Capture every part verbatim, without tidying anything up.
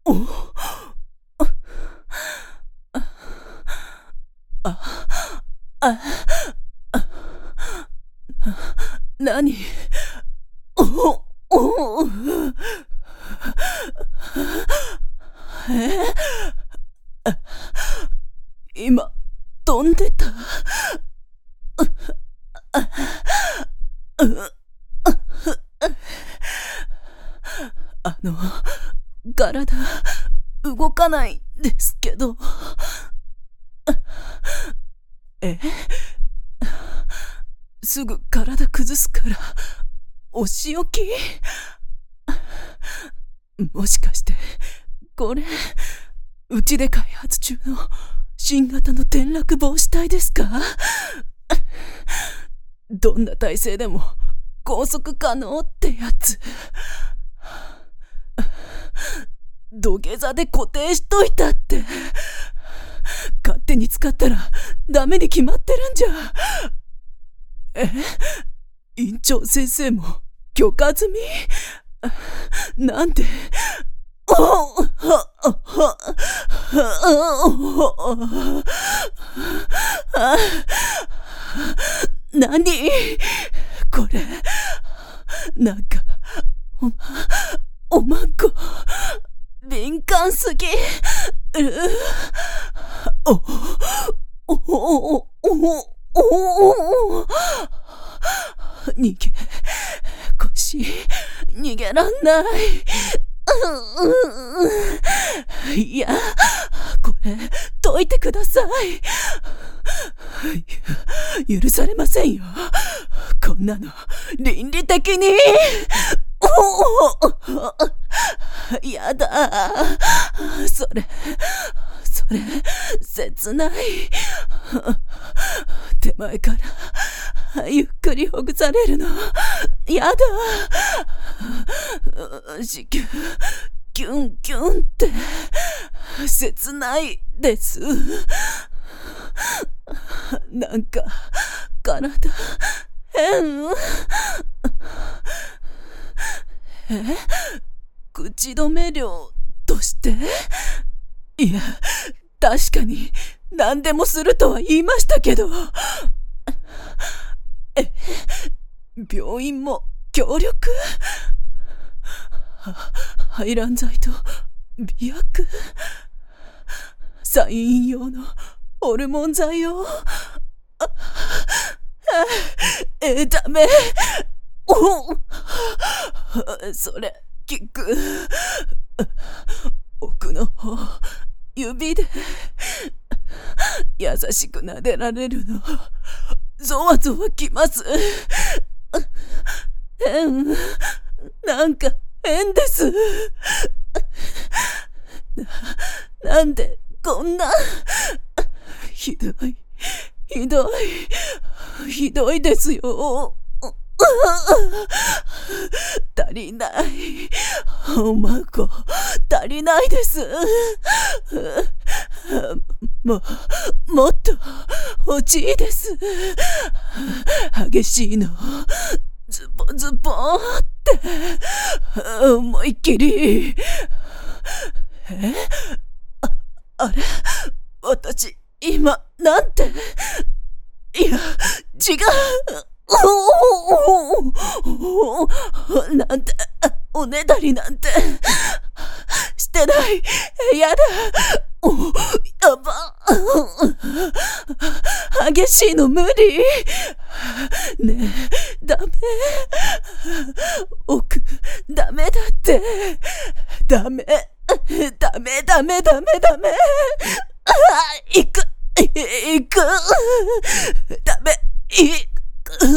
あ、なに、お、お、え、今飛んでた。あの、体動かないんですけど。え？すぐ体崩すからお仕置き？もしかしてこれうちで開発中の新型の転落防止帯ですか？どんな体勢でも拘束可能ってやつ。土下座で固定しといたって。勝手に使ったらダメに決まってるんじゃ。え？院長先生も許可済み？なんで？なにこれ？なんかおまおまんこ敏感すぎ。おおおおおおお、逃げ腰逃げらんない。いや、これ解いてください。許されませんよ、こんなの倫理的に。おお、やだ、それそれ切ない。手前からゆっくりほぐされるのやだ。子宮キュンキュンって切ないです。なんか体変。え？口止め料として？いや、確かに何でもするとは言いましたけど。え、病院も協力？排卵剤と美薬、産院用のホルモン剤を。え、ダメ。お、それ効く。奥の方指で優しく撫でられるのゾワゾワきます。変、なんか変です。な、なんでこんな。ひどいひどいひどいですよ。足りない。おまんこ足りないです。も、もっと欲しいです。激しいのズボズボって思いっきり。え？あ、あれ？私今なんて。いや、違う。なんておねだりなんてしてない。やだ。お、やば。激しいの無理。ねえ、ダメ。奥ダメだって。ダメダメダメダメダメ。あ、行く行く。ダメ行く。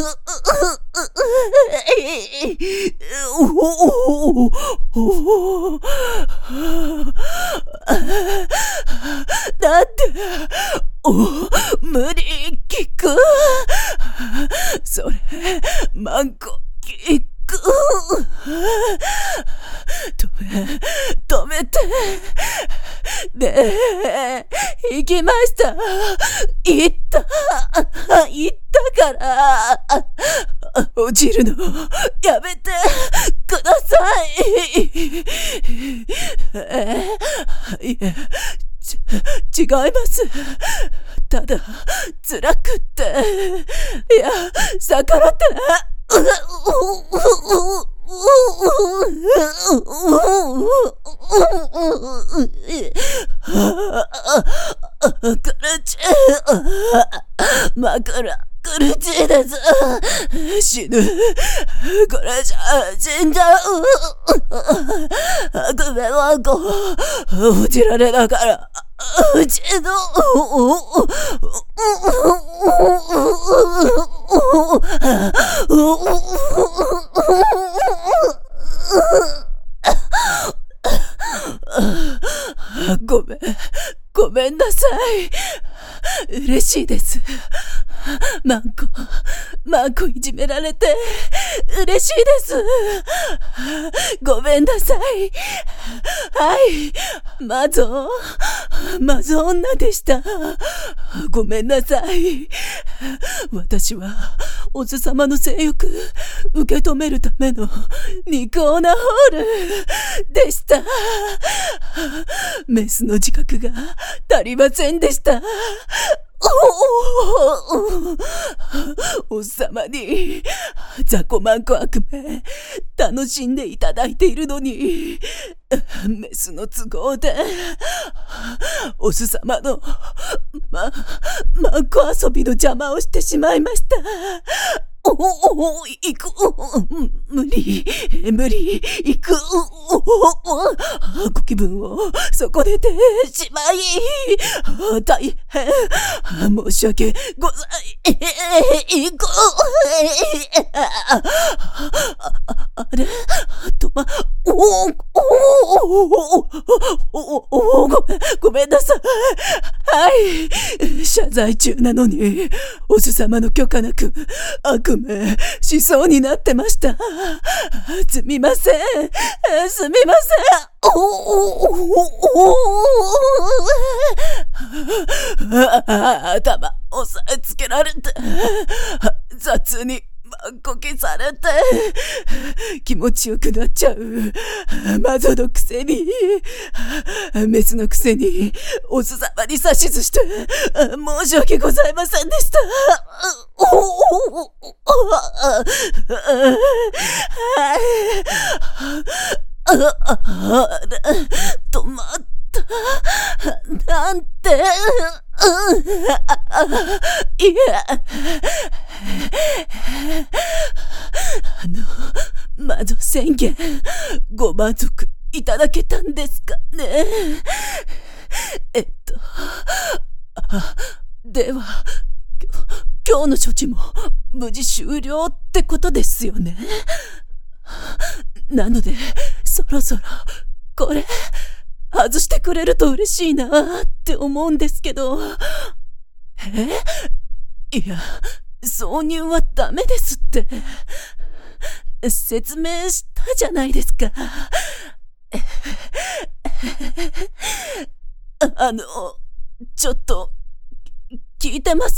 だってお無理聞く。それマンコ聞く。止め止めて。ねえ、行きました。行った行ったから落ちるのやめてください。 えー、いえ、ち、違います。ただ、辛くって。いや、逆らってな。苦しい。枕苦しいです。死ぬ。これじゃ死んじゃう。悪夢はこう、落ちられながら、うちの、ごめん、ごめんなさい。嬉しいです。マンコ、マンコいじめられて嬉しいです。ごめんなさい。はい、マゾ、マゾ女でした。ごめんなさい。私はオズ様の性欲受け止めるための肉オナホールでした。メスの自覚が足りませんでした。おっさまに雑魚マンコ悪夢楽しんでいただいているのに、メスの都合でオス様のま、マンコ遊びの邪魔をしてしまいました。おおお、行く、無理、無理、行く、ご気分を損ねてしまい、大変、申し訳ございこ、あれ、とま、おお、おお、おお、ごめん、ごめんなさい。はい、謝罪中なのに、オス様の許可なく、悪夢しそうになってました。すみません。すみません。おおおお頭押さえつけられて、雑にマンコキされて、気持ちよくなっちゃう。マゾのくせに、メスのくせに、オス様に指図して、申し訳ございませんでした。止まった。なんて。いえ。あの、魔女宣言、ご満足いただけたんですかね。えっと、あ、では、今日の処置も無事終了ってことですよね。なので、そろそろ、これ、外してくれると嬉しいなって思うんですけど。え？いや、挿入はダメですって。説明したじゃないですか。あの、ちょっと、聞いてます？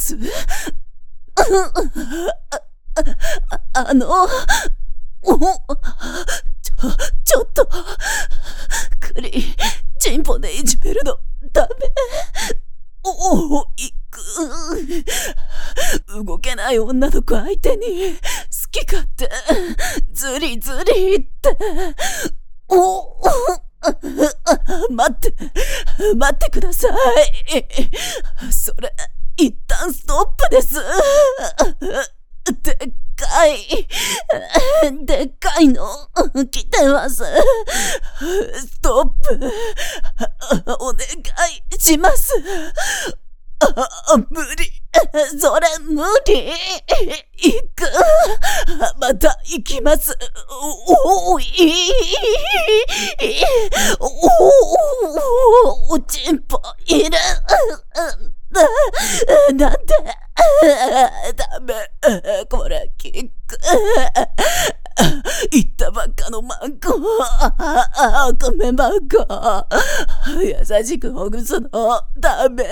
あ、あの、お、ちょ、ちょっと、クリ、チンポでいじめるの、ダメ。おお、いく。動けない女の子相手に、好き勝手、ずりずりって。おお、待って、待ってください。それ、一旦ストップです。でっかい、でっかいの、来てます。ストップ、お願いします。あ、無理、それ無理。行く、また行きます。お、おい、お、おちんぽいる。なんでダメ、これキック。 言ったばっかのマンコ。あ、ごめんマンコ。優しくほぐすのダメ。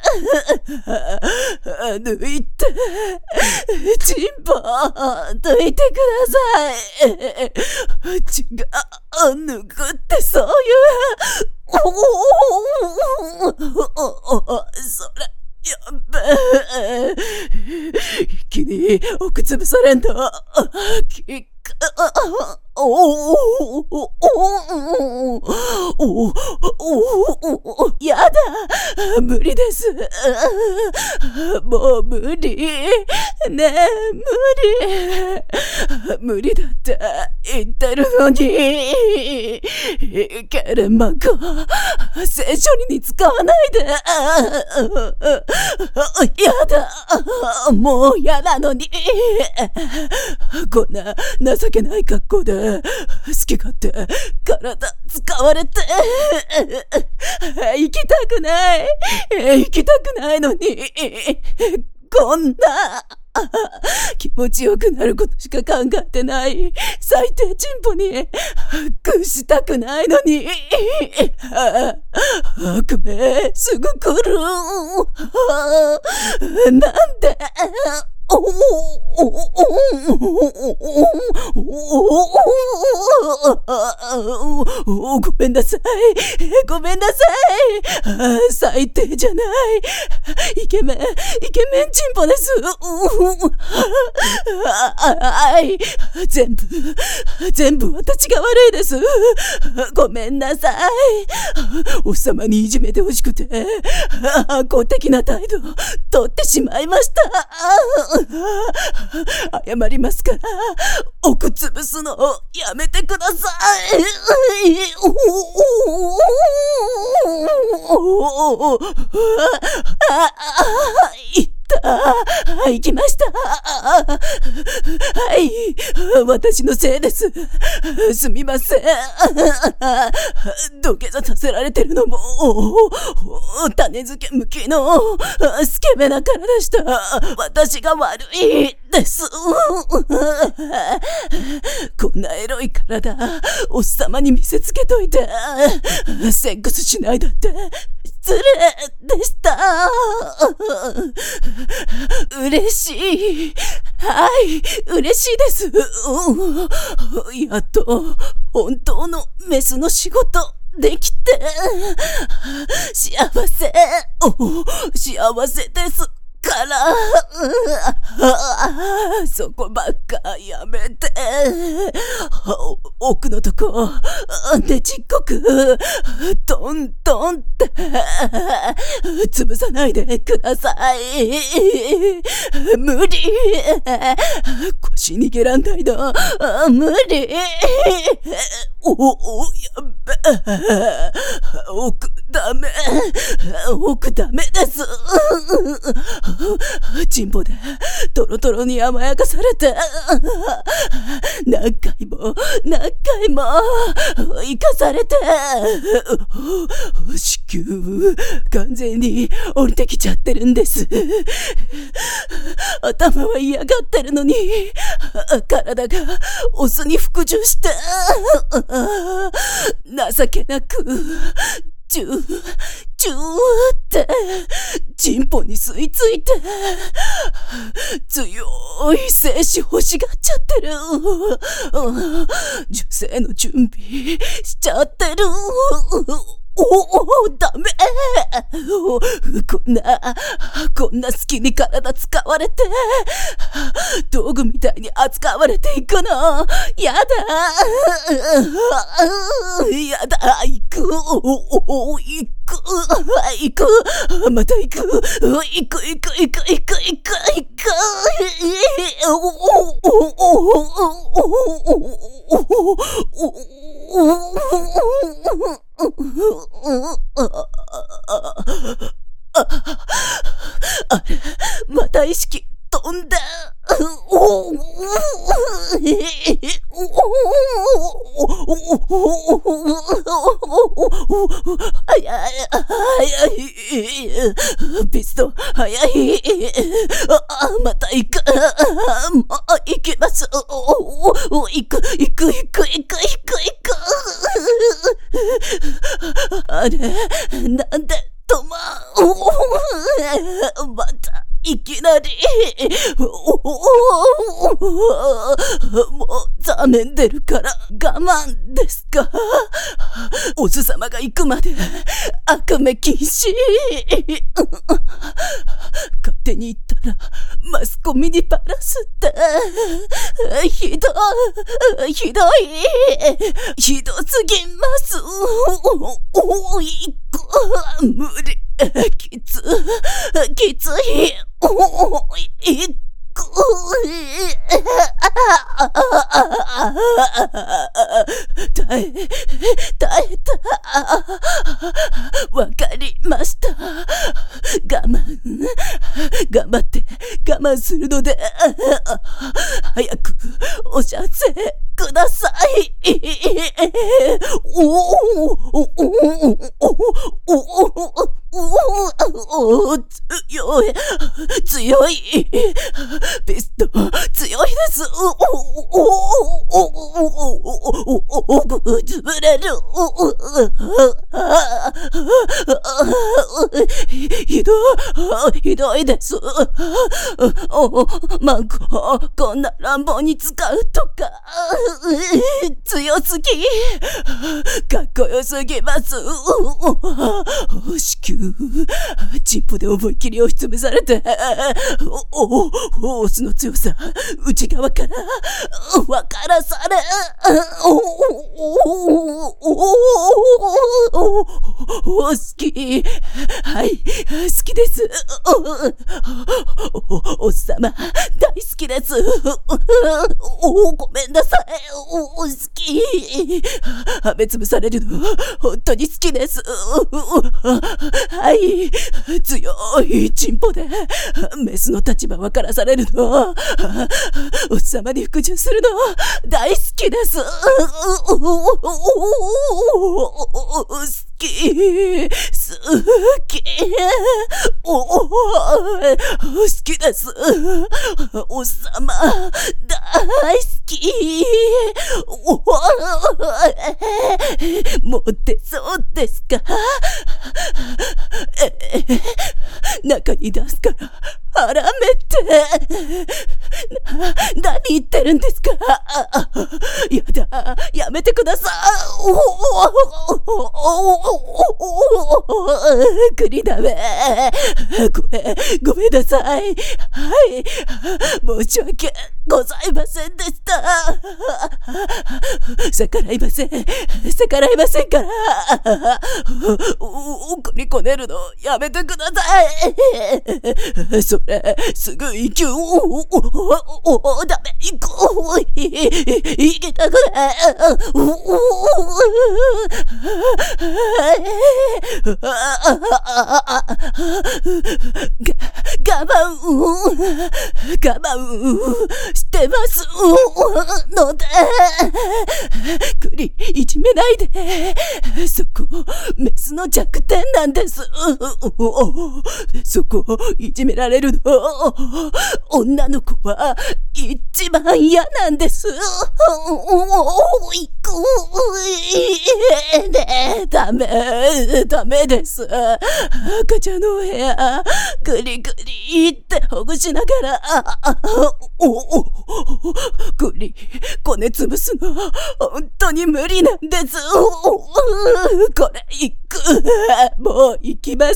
抜いて、チンポ抜いてください。違う、抜くってそういう。おお、それ。やっべえ。一気に奥潰されんだ。きっか、おおおおおおおおやだ。無理です。もう無理。ねえ、無理。無理だって言ってるのに。ケレンマンコ、聖書に使わないで。やだ。もう嫌なのに。こんな情けない格好で好き勝手体使われて生きたくない生きたくないのにこんな気持ちよくなることしか考えてない最低チンポに屈したくないのに悪夢すぐ来る。なんでおおおおごめんなさいごめんなさい。最低じゃない。イケメンイケメンチンポです。あい全部全部私が悪いです。ごめんなさい。おっさまにいじめてほしくて公的な態度取ってしまいました。謝りますから奥潰すのやめてください。いった行きました。はい私のせいです。すみません。土下座させられてるのも種付け向きのスケベな体でした。私が悪いです。こんなエロい体おっさまに見せつけといてセックスしないだって失礼でした。嬉しい。はい嬉しいです。やっと本当のメスの仕事できて幸せ幸せですからそこばっかやめて奥のとこねちっこくトントンって潰さないでください。無理腰逃げらんないの無理。おおやっべ奥ダメ奥ダメです。チンポでトロトロに甘やかされて何回も何回も生かされて子宮完全に降りてきちゃってるんです。頭は嫌がってるのに体がオスに服従して情けなくチューチューってチンポに吸い付いて強い精子欲しがっちゃってる。受精の準備しちゃってる。おおダメこんなこんな好きに体使われて道具みたいに扱われていくのやだやだ行く行く行くまた行く行く行く行く行く行く行くあれまた意識飛んだ。おお早い、早い。ピストン、早い。あ、また行く。もう行きます。行く、行く、行く、行く、行く、行く。あれ、なんで止ま、また。いきなり、もうざめんでるから我慢ですか。おずさまが行くまで赤目禁止。勝手に行ったらマスコミにバラすって。ひどい、ひどい、ひどすぎます。おい、無理。きつ、きつい、おい、く耐え、耐えた。わかりました。我慢、頑張って我慢するので、早くお射精ください。おおおおおおお強い、強い。ピストン、強いです。おおおおお潰れる。ひどい、ひどいです。おマンコ、こんな乱暴に使うとか。強すぎ。かっこよすぎます。子宮、チンポで思いっきり押しつぶされて、おおオスの強さ、内側から分からされ、おおお好き、はい、好きです。おおっさま大好きです。おごめんなさい。お好き、はめつぶされるの本当に好きです。はい、強いチンポでメスの立場分からされるの、おっさまに服従するの大好きです。好き、好き、おお好きです。おっさま大好き。おモテそうですか。え中に出すから腹めて。な、何言ってるんですか。やだ、やめてください。栗だめ、ごめん、ごめんなさい。はい、申し訳ございませんでした。逆らいません、逆らいませんから。送りこねるのやめてください。それすぐ行きゅう。ダメ、行こう。行きたくない。我慢我慢してますので、栗いじめないで。そこメスの弱点なんです。そこいじめられるの女の子は一番嫌なんです。いくね、ダメダメです。赤ちゃんの部屋グリグリってほぐしながら、おおグリこねつぶすの本当に無理なんです。これいく、もう行きます。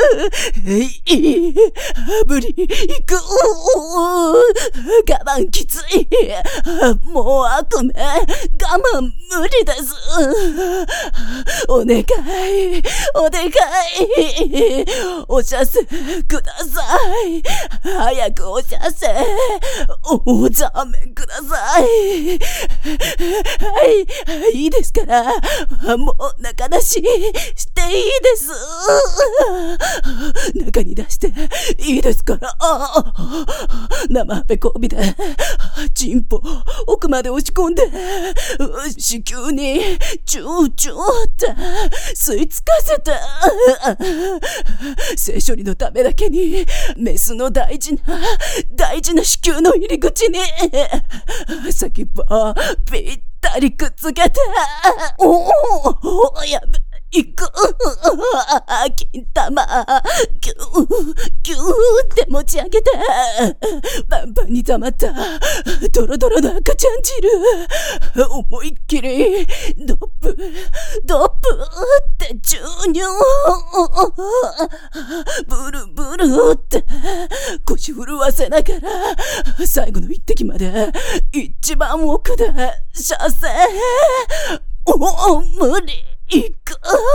無理、行く。我慢きつい。もう悪夢、我慢無理です。お願い、お願い、お射精ください。早くお射精、おざめください。はい、いいですから、もう中出ししていいです。中に出していいですから。生ハペ交尾でチンポ奥まで押し込んで子宮にチューチューって吸い付かせて、性処理のためだけにメスの大事な大事な子宮の入り口に先っぽぴったりくっつけて、おおやべいく金玉ギューギューって持ち上げて、パンパンに溜まったドロドロの赤ちゃん汁思いっきりドップドップって注入、ブルブルって腰震わせながら最後の一滴まで一番奥で射精。おお無理いく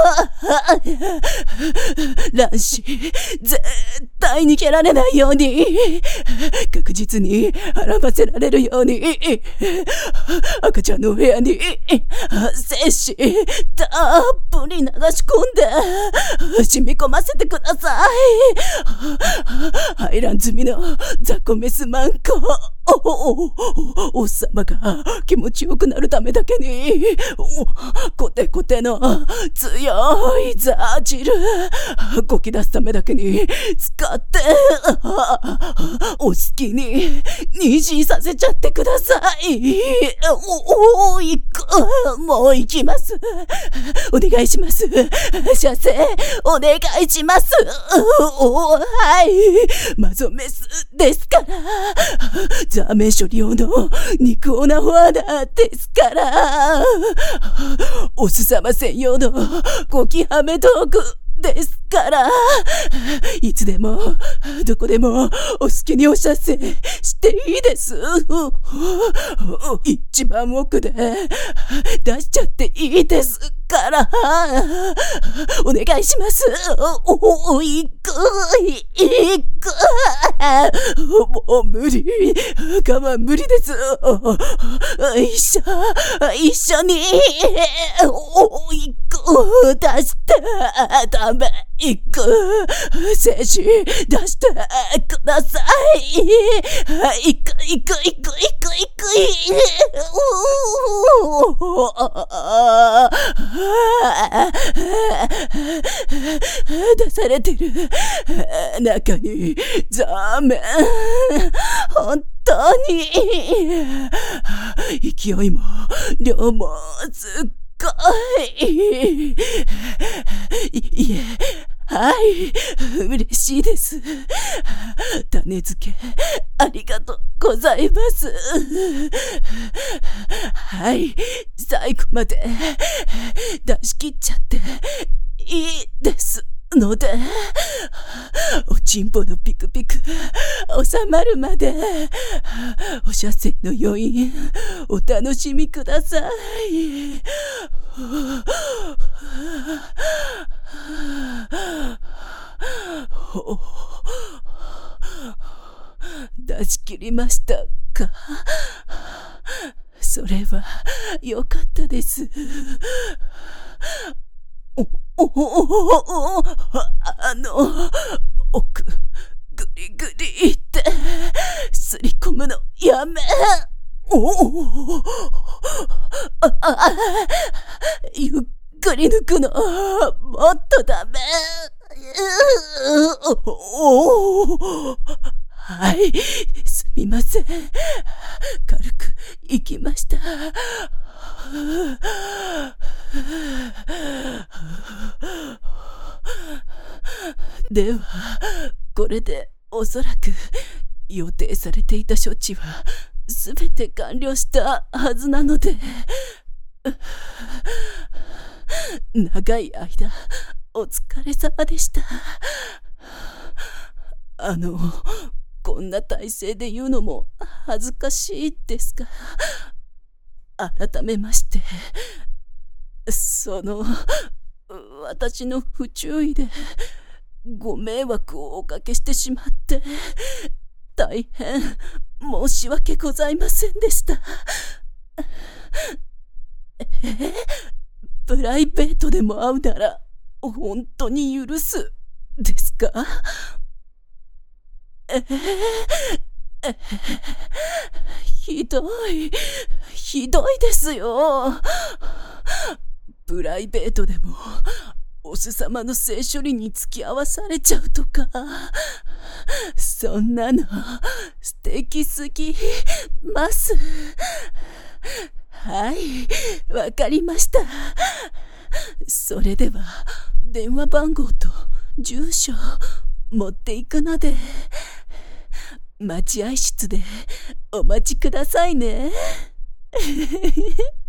卵子絶対に蹴られないように確実に孕ませられるように赤ちゃんの部屋に精子たっぷり流し込んで染み込ませてください。排卵済みの雑魚メスマンコおおっさまが気持ちよくなるためだけにコテコテの強いザー汁こき出すためだけに使ってお好きに虹させちゃってください。おお行くもう行きます。お願いします。射精お願いします。おはいマゾメスですからザーメン処理用の肉オナホアナですから、おすさま専用のゴキハメ道具ですから、いつでもどこでもお好きにお射精していいです。一番奥で出しちゃっていいですから、お願いします。お、行く行くもう無理我慢無理です。一緒一緒にお行く出してダメ行く精子出してください。行く行く行く行く行く出されてる中にザーメン本当に勢いも量もすっごい。いえはい、嬉しいです。種付けありがとうございます。はい、最後まで出し切っちゃっていいですので、おちんぽのピクピク収まるまでお射精の余韻お楽しみください。出し切りましたか。それはよかったです。おおおおあの奥ぐりぐりってすり込むのやめ。おおああゆっくり抜くのもっとダメ。おおはい、すみません。軽く行きました。では、これでおそらく予定されていた処置はすべて完了したはずなので、長い間お疲れ様でした。あのこんな体勢で言うのも恥ずかしいですが、改めましてその私の不注意でご迷惑をおかけしてしまって大変申し訳ございませんでした。えプライベートでも会うなら本当に許すですか？えー、えー、ひどい、ひどいですよ。プライベートでもお巣様の性処理に付き合わされちゃうとか、そんなの素敵すぎます。はい、わかりました。それでは電話番号と住所持っていくので、待合室でお待ちくださいね。